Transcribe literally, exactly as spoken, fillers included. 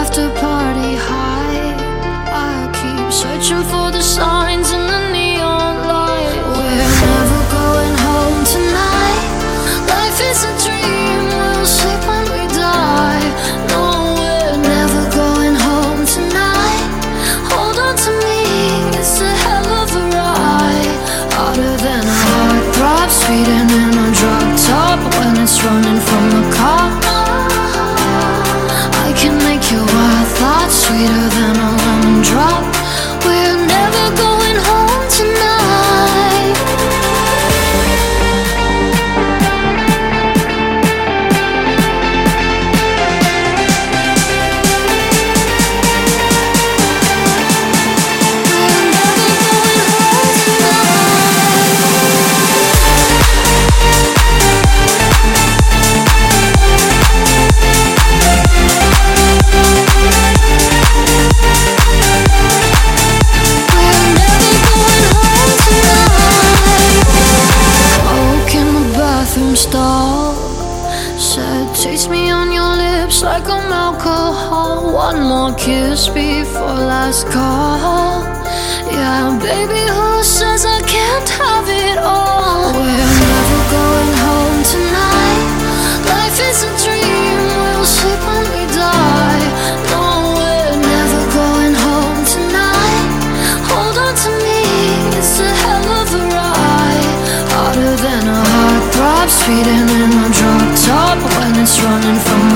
after party high. I keep searching for the signs in the neon light. We're never going home tonight. Life is a dream, we'll sleep when we die. No, we're never going home tonight. Hold on to me, it's a hell of a ride. Harder than a heart throb, sweeter than a drug top when it's running from the cop. I can make your wild thoughts sweeter than a lemon drop. We're never going home tonight. Stall said, taste me on your lips like I'm alcohol. One more kiss before last call. Yeah, baby, who says I can't have it all? We're never going home tonight. Life is a dream, we'll sleep when we die. No, we're never going home tonight. Hold on to me, it's a hell of a ride. Harder than a heart throb, sweeter than a drug top when it's running from